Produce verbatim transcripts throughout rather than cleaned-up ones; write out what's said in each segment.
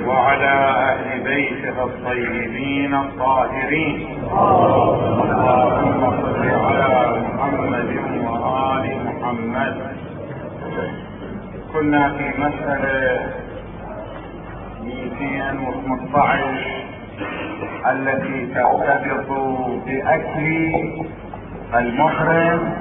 وعلى أهل بيته الطيبين الطاهرين. اللهم صل على محمد وآل محمد. كنا في مسألة مئتين وخمسة عشر التي ترتبط بأكل المحرم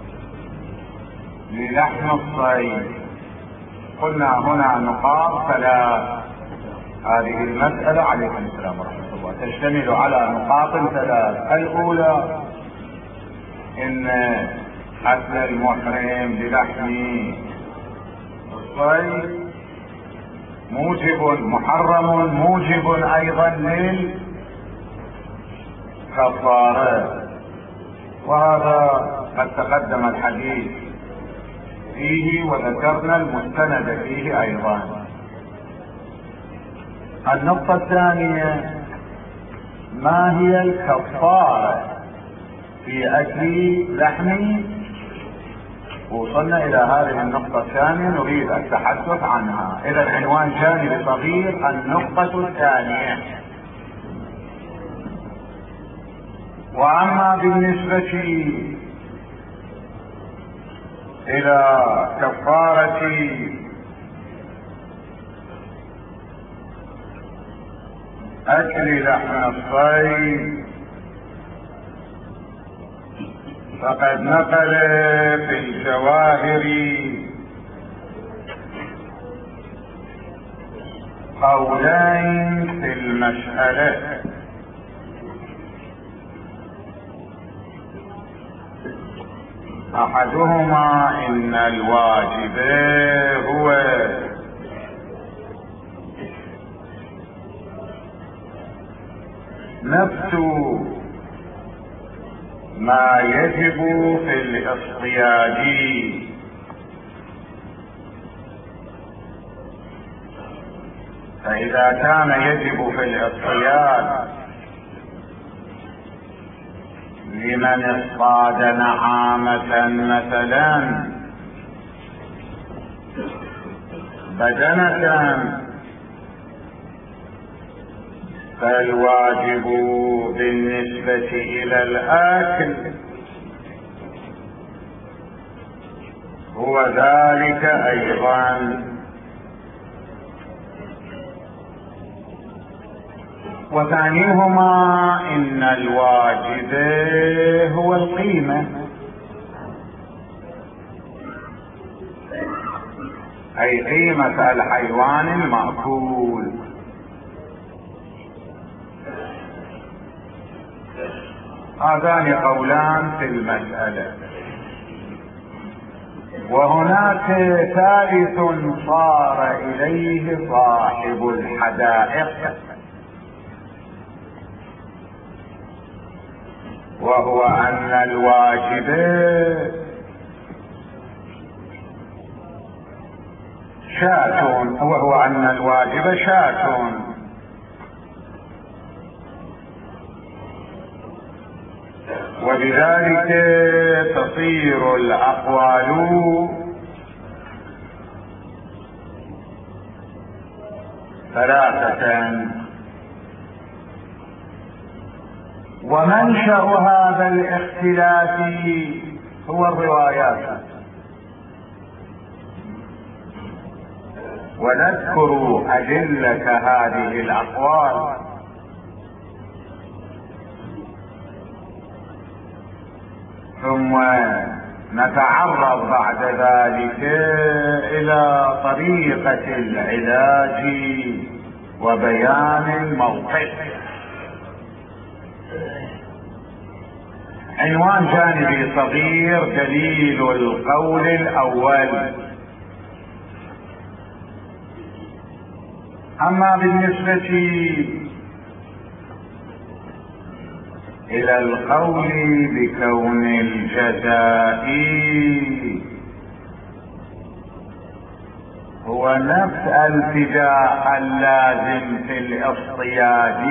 للحم الصيد. قلنا هنا نقاط ثلاث. هذه المسألة عليكم السلام ورحمة الله تشتمل على نقاط ثلاث. الأولى إن أكل المحرم للحم الصيد موجب محرم موجب أيضا للكفارة، وهذا قد تقدم الحديث فيه وذكرنا المستند فيه أيضا. النقطة الثانية ما هي الكفارة في أكل لحم. وصلنا إلى هذه النقطة الثانية نريد التحدث عنها. إذا عنوان جانبي صغير النقطة الثانية. وأما بالنسبة إلى كفارة أكل لحم الصيد فقد نقل في الجواهر قولين في المسألة. أحدهما إن الواجب هو نفس ما يجب في الاصطياد، فإذا كان يجب في الاصطياد لمن اصطاد نعامة مثلا بدنة فالواجب بالنسبة إلى الآكل هو ذلك أيضا. وثانيهما إن الواجب هو القيمة، أي قيمة الحيوان المأكول. هذان قولان في المسألة. وهناك ثالث صار إليه صاحب الحدائق، وهو أن الواجب شاة، وهو أن الواجب شاة، ولذلك تصير الأقوال ثلاثة. ومنشأ هذا الاختلاف هو الروايات، ونذكر أدلة هذه الأقوال ثم نتعرض بعد ذلك إلى طريقة العلاج وبيان الموقف. عنوان جانبي صغير دليل القول الأول. أما بالنسبة إلى القول بكون الجزاء هو نفس الفداء اللازم في الاصطياد،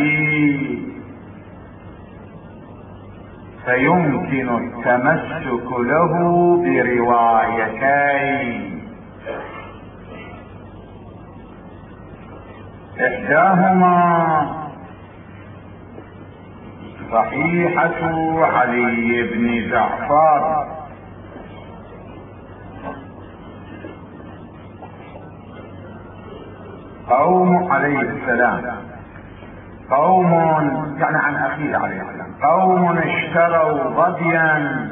فيمكن التمسك له بروايتين. إحداهما صحيحة علي بن جعفر قوم عليه السلام قوم يعني عن أخيه عليه السلام قوم اشتروا ظبيا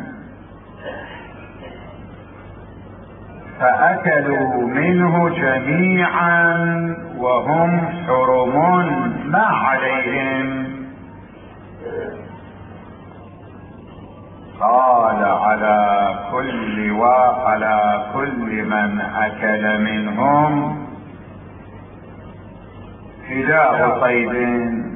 فأكلوا منه جميعا وهم حرم ما عليهم. قال على كل وعلى كل من أكل منهم فداء صيد،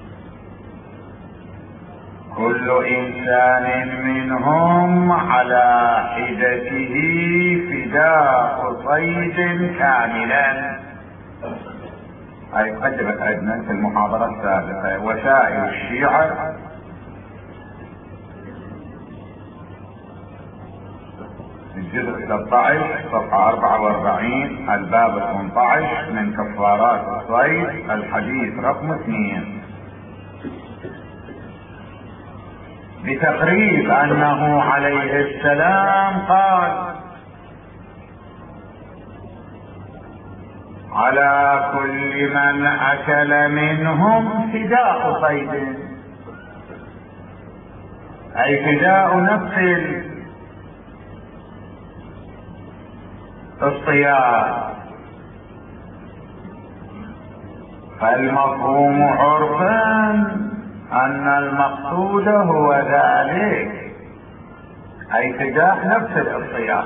كل إنسان منهم على حدته فداء صيد كاملا. هاي قدمت عندنا في المحاضرة السابقة وسائل الشيعة الجزء ثلاثة عشر صفحة أربعة وأربعين الباب ثمانية عشر من كفارات الصيد الحديث رقم اثنين، بتقريب أنه عليه السلام قال على كل من أكل منهم فداء صيد، أي فداء نفس الصياد. فالمفهوم عرفا أن المقصود هو ذلك، أي فداء نفس الصياد.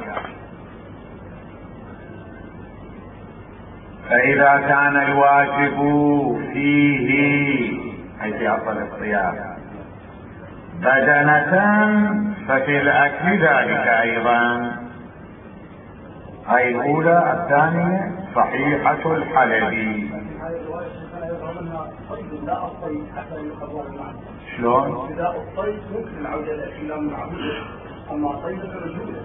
فإذا كان الواجب فيه أي في أصل الصيام بدنة ففي الأكل ذلك أيضا. أي الأولى. الثانية صحيحة الحلبي. شلون؟ فداء الصيد ممكن العودة إلى المعبود، أما صيد الرجولة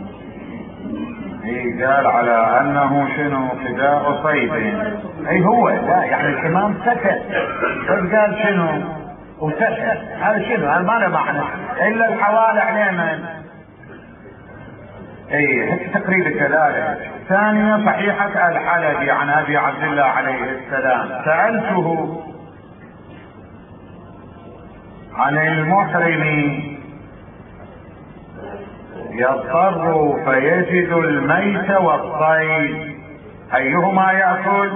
اي قال على انه شنو فداء صيد. اي هو لا يعني الامام سكت قال شنو وسكت، هذا شنو هذا ما له معنى الا الحوال عليه من اي تقريب الدلاله. ثانيا صحيحة الحلبي عن ابي عبد الله عليه السلام سألته عن المحرم يضطر فيجد الميت والصيد أيهما يأكل؟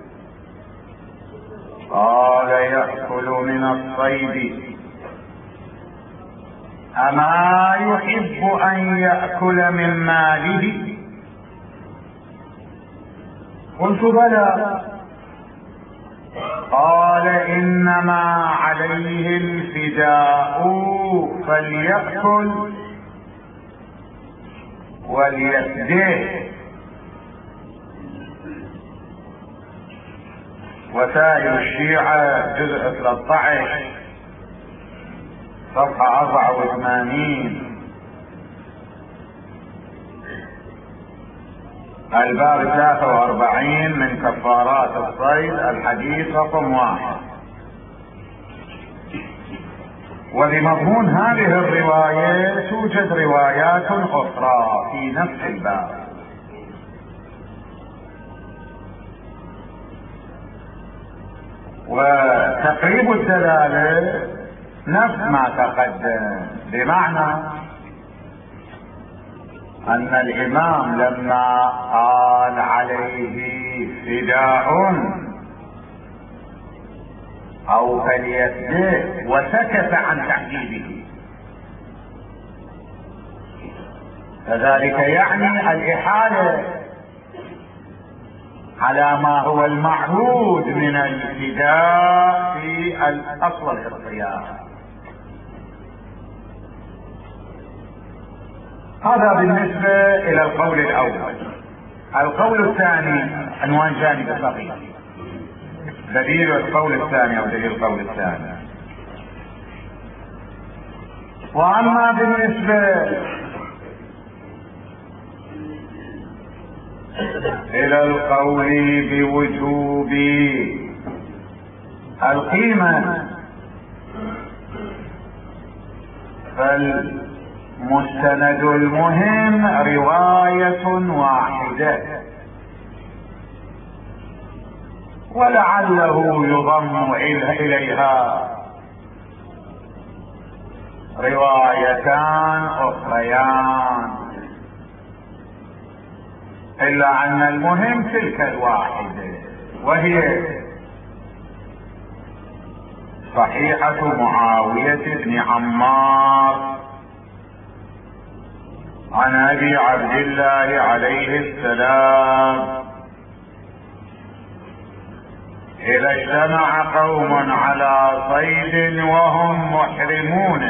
قال يأكل من الصيد. أما يحب أن يأكل من ماله؟ قلت بلى. قال إنما عليه الفداء فليأكل وليفديه. وسائل الشيعة جزء ثلاثة عشر صفحة أربعة وثمانين الباب ثلاثة وأربعين من كفارات الصيد الحديث رقم واحد. وبمضمون هذه الرواية توجد روايات أخرى في نفس الباب. وتقريب الدلالة نفس ما تقدم، بمعنى أن الإمام لما قال عليه فداء أو فليفديه وسكت عن تحديده، فذلك يعني الإحالة على ما هو المعهود من الفداء في الأصل الصيام. هذا بالنسبة إلى القول الأول. القول الثاني عنوان جانب صغير، دليل القول الثاني أو دليل القول الثاني. وأما بالنسبة إلى القول بوجوب القيمة فالمستند المهم رواية واحدة، ولعله يضم إليها روايتان أخريان، إلا أن المهم تلك الواحدة، وهي صحيحة معاوية بن عمار عن أبي عبد الله عليه السلام: إذا اجتمع قوم على صيد وهم محرمون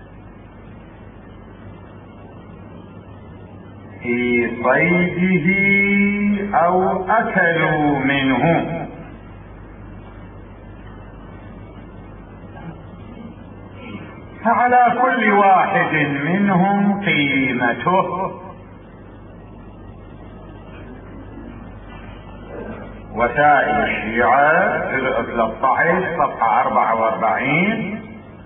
في صيده أو أكلوا منه فعلى كل واحد منهم قيمته. وسائل الشيعة جزء ثلاثة عشر صفحة أربعة وأربعين،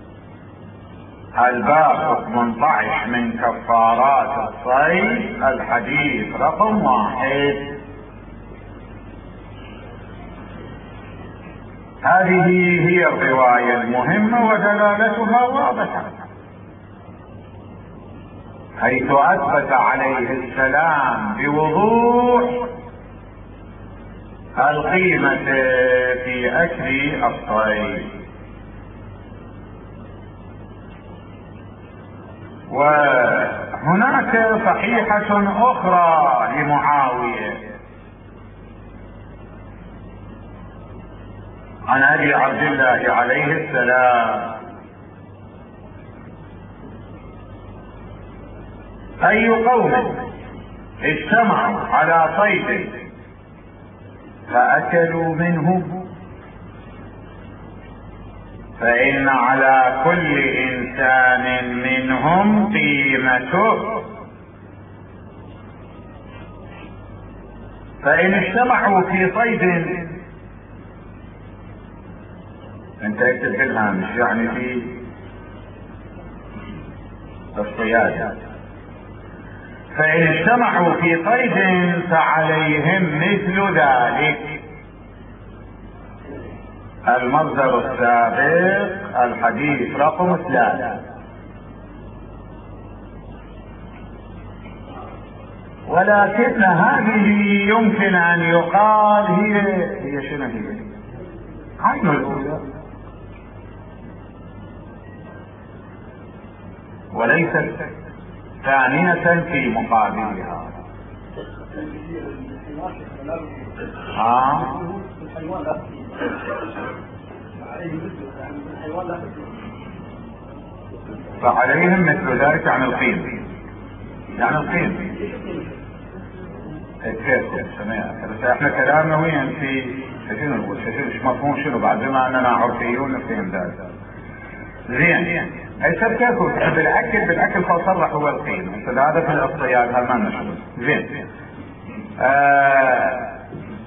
الباب ثمانية عشر من كفارات الصيد، الحديث رقم واحد. هذه هي الرواية المهمة ودلالتها واضحة، حيث أثبت عليه السلام بوضوح القيمة في أكل الصيد. وهناك صحيحة أخرى لمعاوية عن أبي عبد الله عليه السلام: أي قوم اجتمعوا على صيد فأكلوا منه فإن على كل إنسان منهم قيمته، فإن اجتمعوا في صيد، انت اكتب في الهامش يعني في الصيادة، فإن اجتمعوا في صيد فعليهم مثل ذلك. المصدر السابق الحديث رقم ثلاثة. ولكن هذه يمكن أن يقال هي هي شنو هي؟ عين الأولى وليست ثانية في مقابلها. آه. فعليهم مثل ذلك عن القيم، يعني القيم كيف سمعت. بس احنا كلامنا وين في شنو نقول مش مفهوم شنو بعد، بما اننا عرفيون نفهم ذلك زين. اي سب كيف بالاكل بالاكل فصرح هو القيم، هذا في الاصطياد هل ما نشوف زين. آه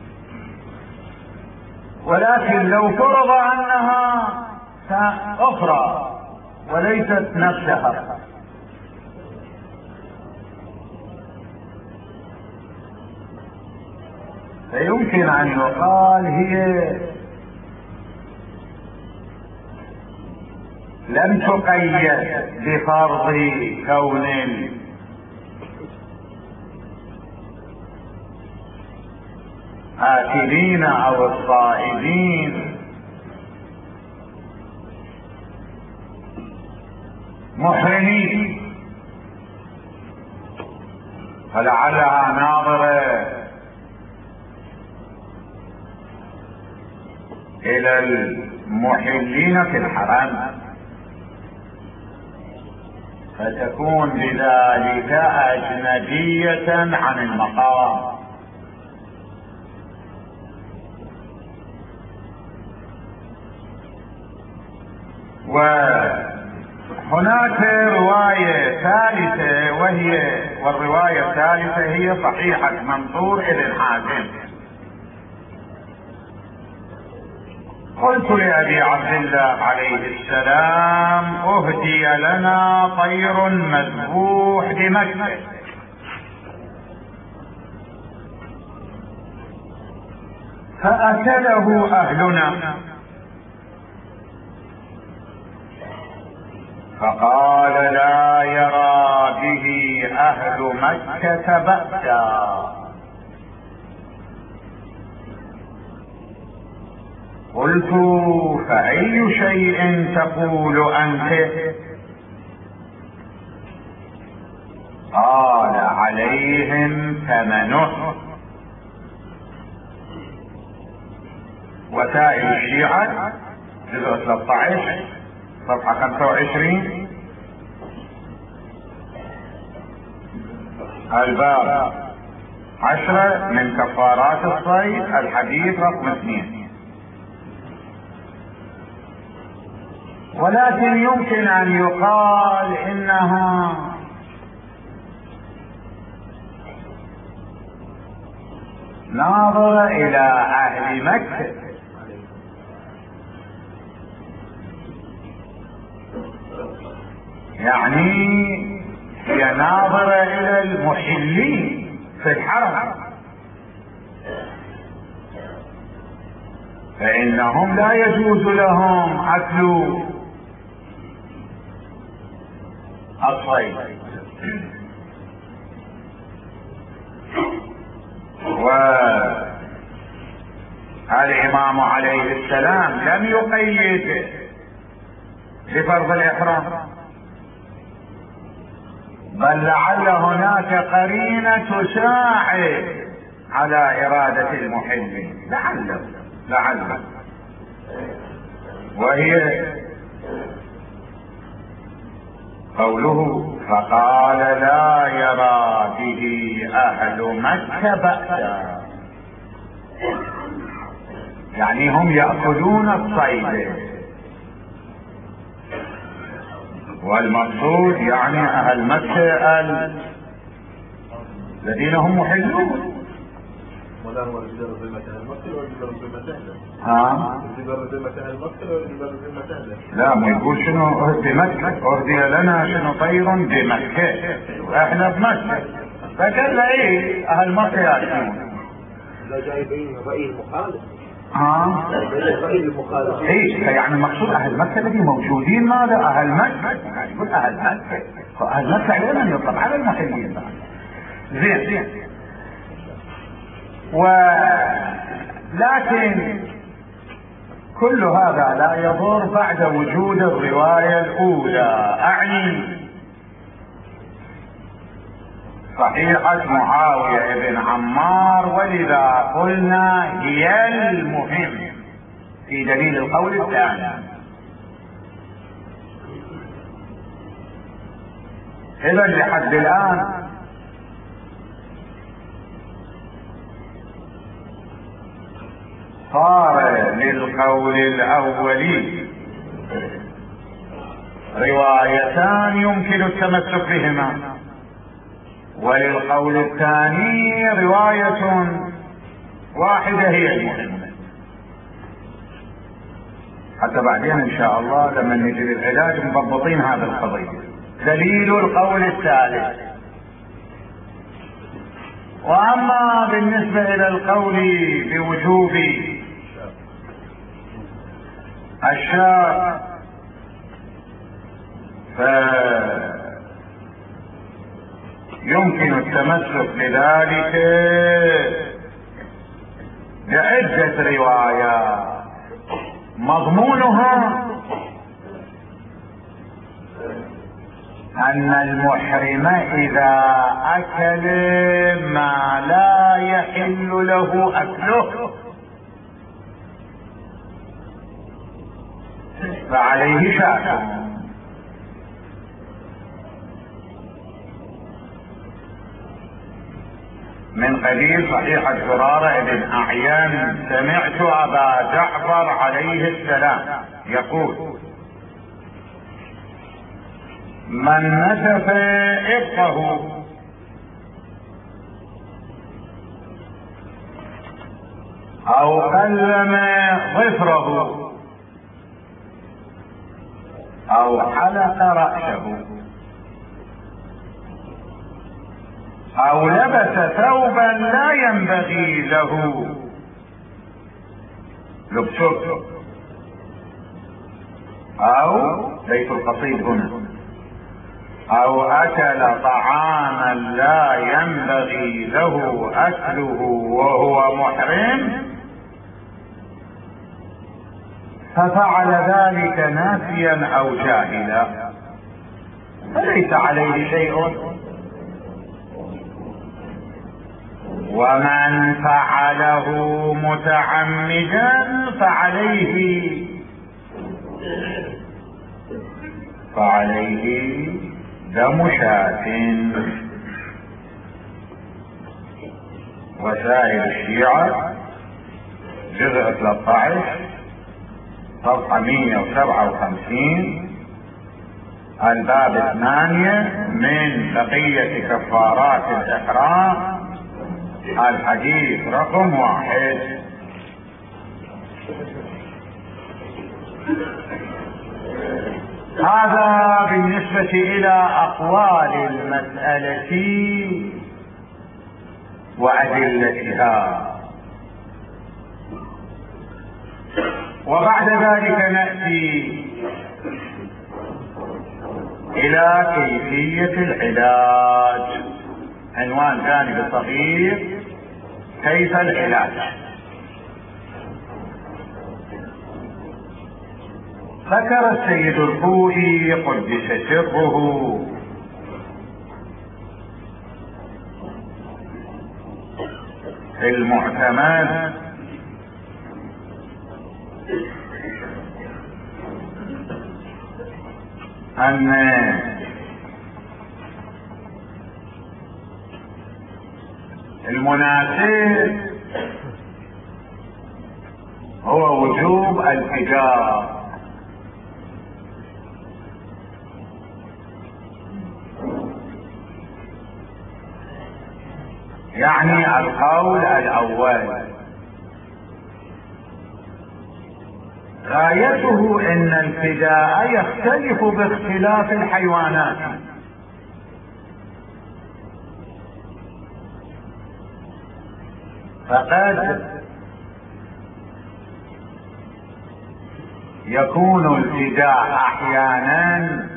ولكن لو فرض انها اخرى وليست نفسها، فيمكن ان يقال هي لم تقيد بفرض كون آكلين أو الصائدين محرمين، فلعلها ناظرة إلى المحلين في الحرم، فتكون بذلك أجنبية عن المقام. وهناك رواية ثالثة، وهي والرواية الثالثة هي صحيحة منصور بن حازم قلت لأبي عبد الله عليه السلام أهدي لنا طير مذبوح بمكة، فأكله أهلنا، فقال لا يرى به أهل مكة بأسا. قلت فأي شيء تقول أنت؟ قال عليهم ثمنه. وسائل الشيعة جزء ثلاثة عشر صفحة خمسة وعشرين، الباب عشرة من كفارات الصيد، الحديث رقم اثنين. ولكن يمكن ان يقال انها ناظرة الى اهل مكة، يعني هي ناظرة الى المحلين في الحرم، فانهم لا يجوز لهم اكل الصيد. والإمام عليه السلام لم يقيد بفرض الإحرام، بل لعل هناك قرينة تساعد على إرادة المحل، لعل لعل وهي قوله فقال لا يرى به أهل مكة بأسا، يعني هم يأكلون الصيد، والمقصود يعني أهل مكة الذين هم محلون. ولا هو الجدار ذمة أهل مكة ولا الجدار ذمة أهله؟ ها؟ الجدار ذمة أهل مكة ولا الجدار ذمة أهله؟ لا، ما يقول شنو بمكة، أهدي لنا شنو طير بمكة، احنا بمكة، فقال له ايه أهل مكة يأكلون. لا جاي بين رأي المخالف. ها؟ رأي المخالف. ايه يعني المقصود أهل مكة الذي موجودين، ماذا أهل مكة، يعني يقول أهل مكة، فأهل مكة علينا أن يطلب على المحلين. زين زين. ولكن كل هذا لا يضر بعد وجود الرواية الأولى، أعني صحيحة معاوية بن عمار، ولذا قلنا هي المهم في دليل القول الثاني. إذا لحد الآن صار للقول الأولي روايتان يمكن التمسك بهما، وللقول الثاني رواية واحدة هي المهمة. حتى بعدين ان شاء الله لما نجي للعلاج مضبطين هذا القضية. دليل القول الثالث. واما بالنسبة الى القول بوجوب الشاة فيمكن التمسك بذلك بعدة روايات مضمونها أن المحرم إذا أكل ما لا يحل له أكله فعليه شاة. من قبيل صحيحة زرارة بن أعيان سمعت أبا جعفر عليه السلام يقول: من نسف إبطه أو قلم ظفره او حلق رأسه او لبس ثوبا لا ينبغي له لبسه، او بيت القصيد هنا، او اكل طعاما لا ينبغي له اكله وهو محرم، ففعل ذلك ناسيا او جاهلا فليس عليه شيء. ومن فعله متعمدا فعليه فعليه دم شاة. وسائل الشيعة جزء ثلاثة عشر صفحة مئة وسبعة وخمسين الباب ثمانية من بقية كفارات الإحرام الحديث رقم واحد. هذا بالنسبة إلى أقوال المسألة وأدلتها. وبعد ذلك نأتي إلى كيفية العلاج. عنوان ثاني صغير: كيف العلاج. ذكر السيد الخوئي قدس سره في المعتمد أن المناسب هو وجوب الفداء، يعني القول الأول غايته ان الفداء يختلف باختلاف الحيوانات، فقد يكون الفداء احيانا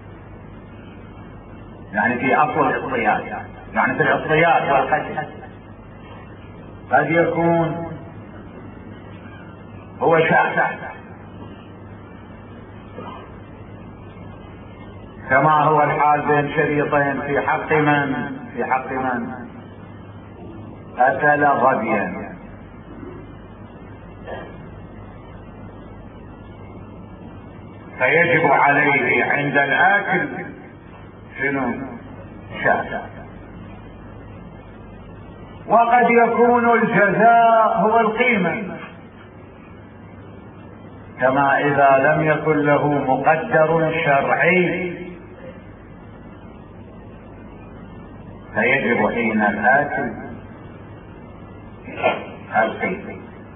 يعني في اصل الاصطياد، يعني في الاصطياد والقتل قد يكون هو شاة، كما هو الحال بين شريطين في حق من في حق من قتل غبيا، فيجب عليه عند الاكل شنو؟ شاة. وقد يكون الجزاء هو القيمة، كما اذا لم يكن له مقدر شرعي فيجب حين الاكل القيمة.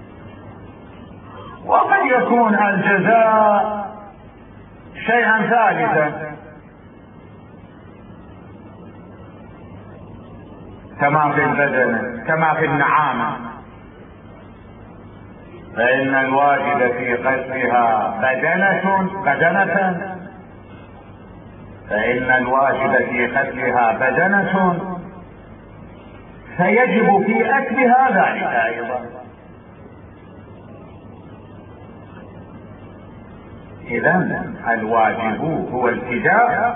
وقد يكون الجزاء شيئا ثالثا، كما في البدن كما في النعامة، فإن الواجب في قتلها بدنة بدنة فإن الواجب في قتلها بدنة فيجب في أكلها ذلك أيضا. إذن الواجب هو الفداء،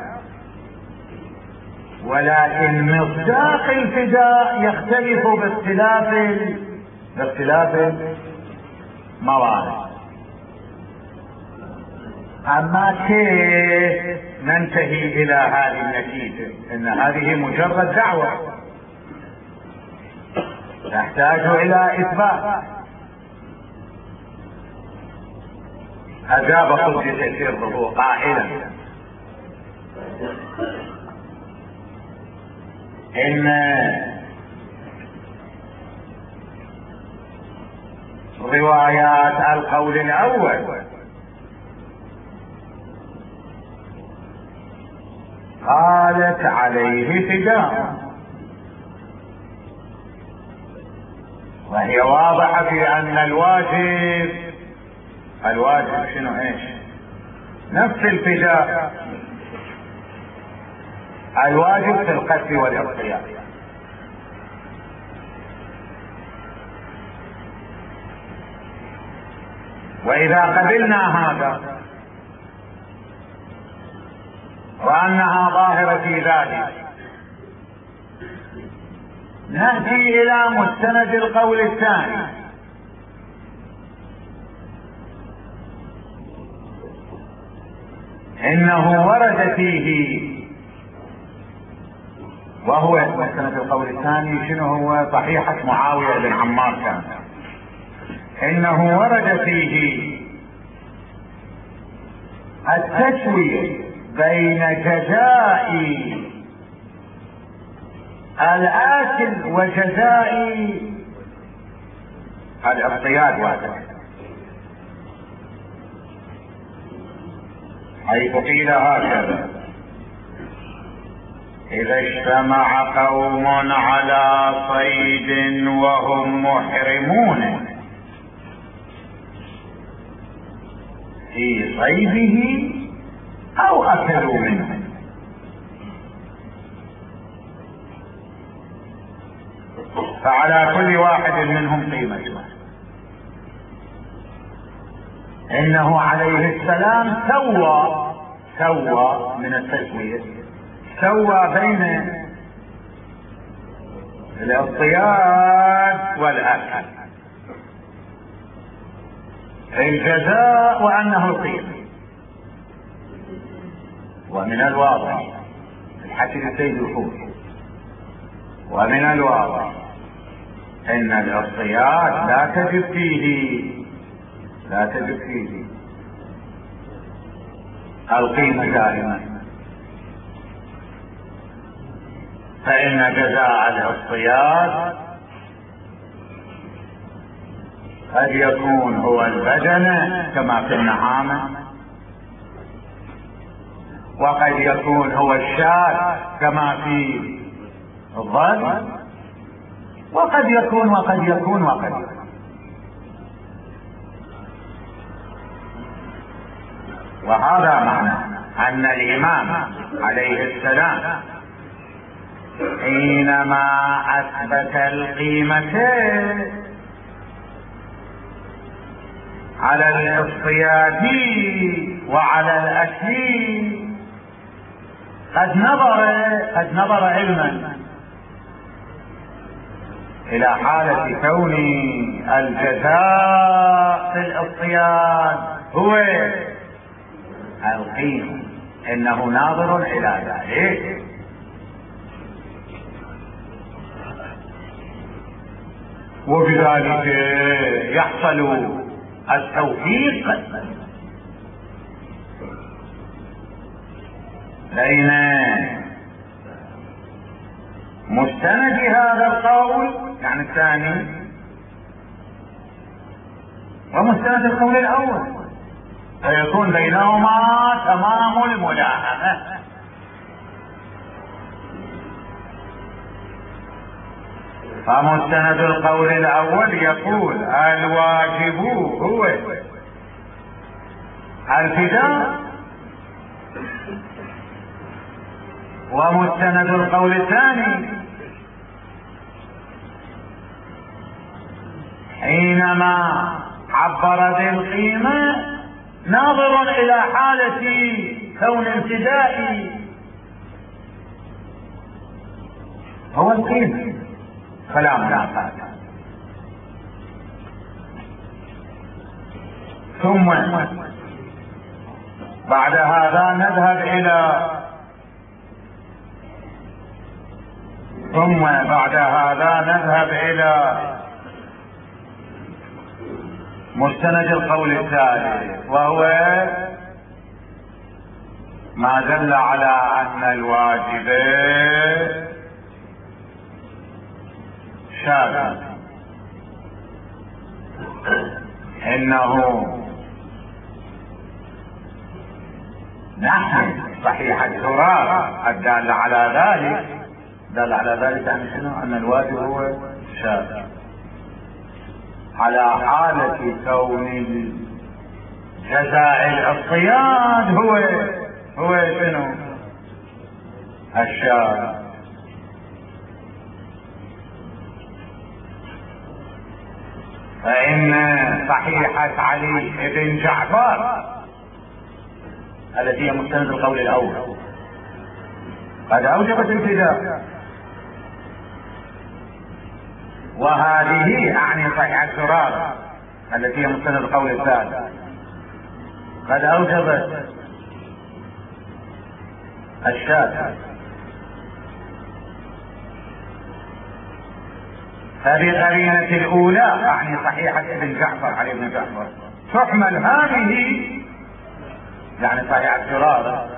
ولكن مصداق الفداء يختلف باختلاف باختلاف الموارد. اما كيف ننتهي الى هذه النتيجة؟ ان هذه مجرد دعوة تحتاج الى اثبات. اجاب قدس سره قائلا ان روايات القول الاول قالت عليه فداء، وهي واضحة في أن الواجب الواجب شنو ايش؟ نفس الفداء، الواجب في القتل والاغتيال. وإذا قبلنا هذا وأنها ظاهرة في ذلك، نأتي إلى مستند القول الثاني. إنه ورد فيه، وهو مستند القول الثاني شنو هو؟ صحيحة معاوية بن عمار كان. إنه ورد فيه التسوية بين جزاء الآكل وجزاء الاغتيال واحد، حيث قيل هكذا: إذا اجتمع قوم على صيد وهم محرمون في صيده أو أكلوا منه، فعلى كل واحد منهم قيمته. إنه عليه السلام سوى سوى من التسوية، سوى بين الاصطياد والأكل، الجزاء وأنه القيمة. ومن الواضح الحكي السيد الخوفي، ومن الواضح ان الاصطياد لا تجب فيه لا تجب فيه القيمة دائما، فإن جزاء الاصطياد قد يكون هو البدنة كما في النعامة، وقد يكون هو الشاة كما في الظل، وقد يكون وقد يكون وقد يكون. وهذا معنى أن الإمام عليه السلام حينما أثبت القيمة على الاصطياد وعلى الأكل قد نظر قد نظر علما إلى حالة كون الجزاء في الاصطياد هو القيمة، إنه ناظر إلى ذلك. وبذلك يحصل التوفيق بين مستند هذا القول يعني الثاني ومستند القول الأول، فيكون بينهما تمام الملاحمة. فمستند القول الأول يقول الواجب هو الفداء، ومستند القول الثاني حينما عبر بالقيمة ناظر إلى حالة كون الفداء هو القيمة، فلا منافاة. ثم بعد هذا نذهب إلى ثم بعد هذا نذهب إلى مستند القول الثالث، وهو ما دل على أن الواجب شاذ، إنه نحن صحيحة زرارة الدالة على ذلك. دل على ذلك يعني شنو؟ أن الواجب هو شاذ على حالة كون جزاء الصياد هو هو شنو؟ الشاذ. فإن صحيحة علي بن جعفر التي هي مستند القول الأول قد أوجبت الفداء، وهذه أعني صحيحة زرارة التي هي مستند القول الثالث قد أوجبت الشاذ. فبقرينة الأولى أعني صحيحة ابن جعفر علي بن جعفر تحمل هذه يعني صحيحة زرارة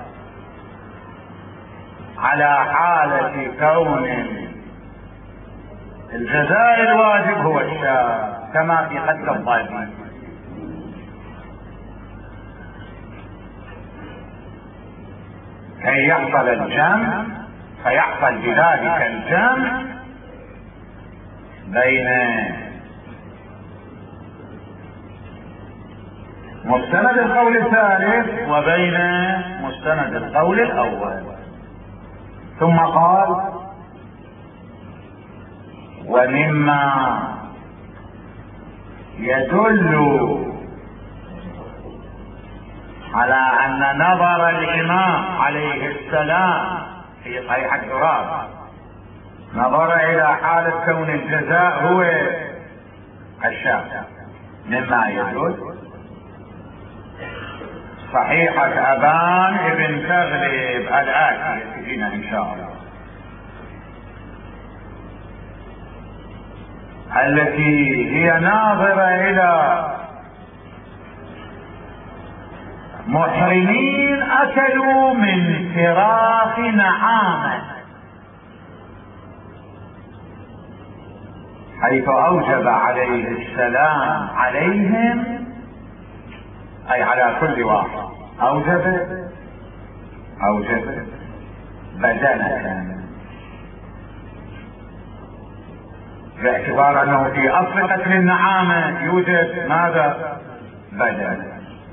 على حالة كون الجزاء الواجب هو الشاذ كما في قتل الظالمين. كي يحصل الجمع فيحصل بذلك الجمع بين مستند القول الثالث وبين مستند القول الأول. ثم قال ومما يدل على أن نظر الإمام عليه السلام في صحيحة زرارة نظر إلى حالة كون الجزاء هو الشاذ. مما يدل صحيحة أبان ابن تغلب الآتية تجينا إن شاء الله التي هي ناظرة إلى محرمين أكلوا من فراخ نعامة حيث أوجب عليه السلام عليهم أي على كل واحد أوجب أوجب بدنة باعتبار أنه في أصل قتل النعامة يوجد ماذا؟ بدنة.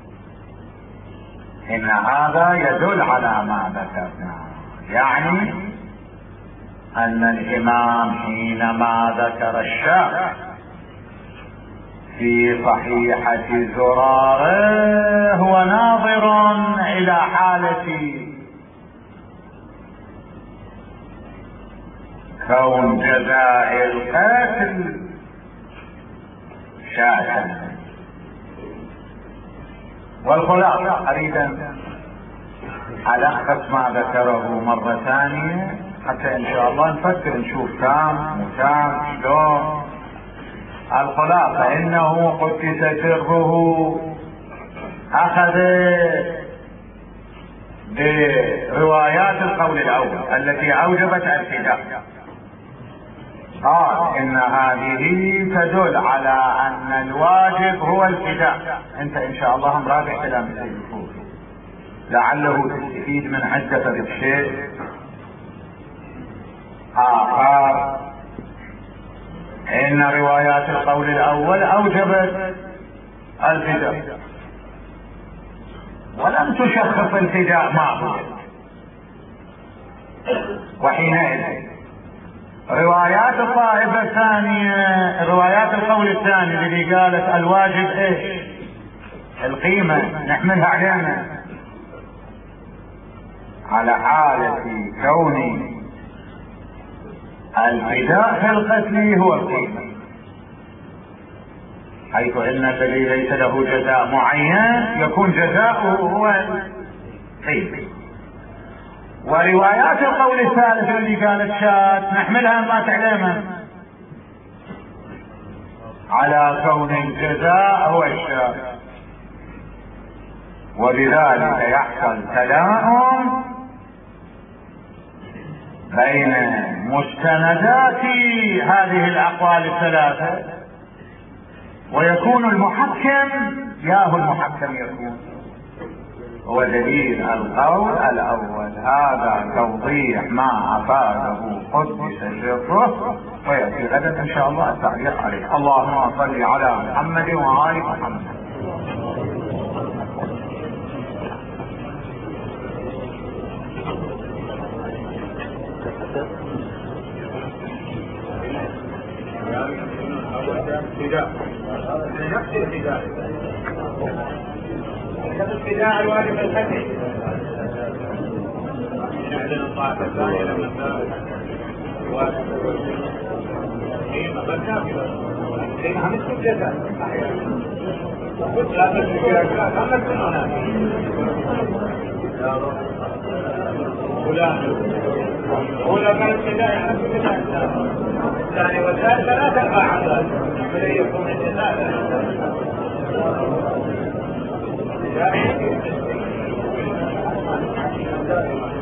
إن هذا يدل على ما ذكرنا يعني أن الإمام حينما ذكر الشاذ في صحيحة زرارة هو ناظر إلى حالة كون جزاء القتل شاذا. والخلاصة أريد ألخص ما ذكره مرة ثانية حتى إن شاء الله نفكر نشوف كم وكم شلون. الخلاصة إنه قدس سره أخذ بروايات القول الأول التي أوجبت الفداء. قال إن هذه تدل على أن الواجب هو الفداء. أنت إن شاء الله مراجع كلام السيد الخوفي لعله تستفيد من عدة شيء آخر. إن روايات القول الأول أوجبت الفداء ولم تشخص الفداء معه، وحينئذ روايات الطائفة الثانية روايات القول الثاني الذي قالت الواجب ايش؟ القيمة نحملها علينا على حالة كون الفداء في القتل هو القيمة، حيث ان الذي ليس له جزاء معين يكون جزاؤه هو القيمة. وروايات القول الثالث اللي قالت شاذ نحملها ما تعلمها على كون الجزاء هو الشاذ، وبذلك يحصل تلاؤم بين مستندات هذه الأقوال الثلاثة، ويكون المحكم ياهو المحكم يكون ودليل القول الأول. هذا توضيح ما أفاده قدس سره، ويأتي غدا إن شاء الله التعليق عليه. اللهم صل على محمد وآل محمد. نفس الابتداء الابتداء الواجب الختم نعلن الطاعة الثانية لما كان حين أخذنا حين عملت الجزاء أحيانا قلت لا تشرك أما كن هناك فلان أولى كان الابتداء على الابتداء الثاني والثالث لا تقع عن ذلك فلن يكون الجزاء